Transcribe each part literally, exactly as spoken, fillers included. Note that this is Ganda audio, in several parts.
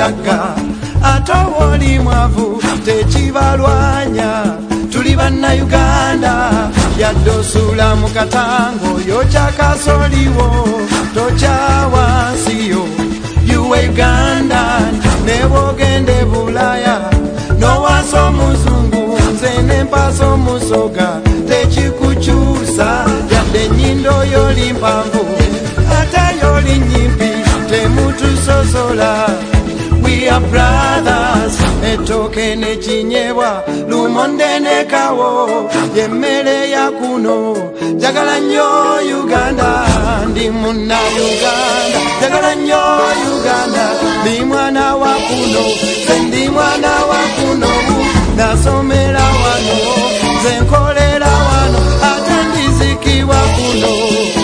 mugagga ate oli mwavu tekibalwanya tuli bannayuganda yadde osula mu katango yo kyakasoliwo tokyawansiyo yuwe Ugandan ne bwogende Bulaya nowansa omuzungu nze nempasa omusoga tekikukyusa yadde ennyindo yoli mpanvu ate yoli nyimpi temutusosola. We are brothers etoke ne chinyebwa lumonde ne kawo yemmere ya kuno jagala nnyo Uganda ndi munna Uganda jagala nnyo Uganda ndi mwana wa kuno ndi mwana wa kuno nasomera wano nze nkolera wano ate ndizikibwa kuno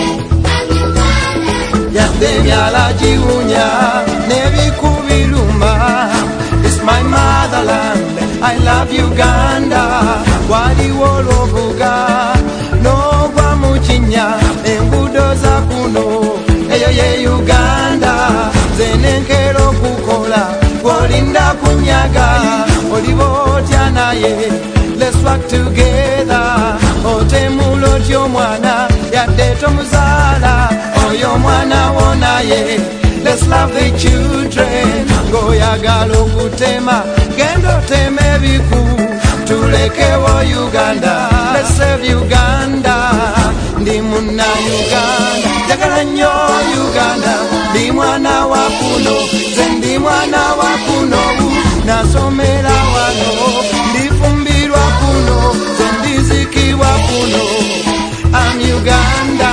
yadde byala jiwunya nebikubiluma. It's my motherland, I love Uganda. Wali wolobuga nogwa muchinya engudo za kuno eyo ye Uganda zenenkero kukola golinda kunyaga olibotya naye. Let's work together otemulo tyomwana yadde tomuzala oyo mwana wonaye. Let's love the children ngoyagala okutema gendo teme biku tulekewo Uganda. Let's save Uganda ndi munna Uganda jagala nnyo Uganda ndi mwana wa kuno nze ndi mwana wa kuno nasomera wano ndifumbirwa kuno nze ndizikibwa kuno. I'm Uganda.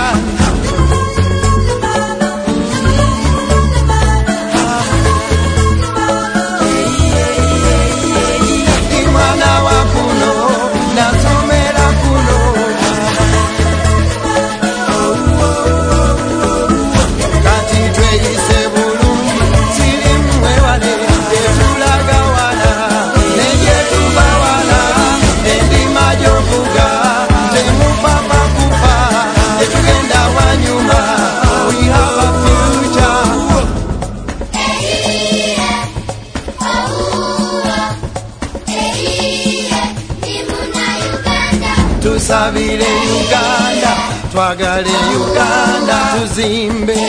Tusabire Uganda, twagale Uganda, tuzimbe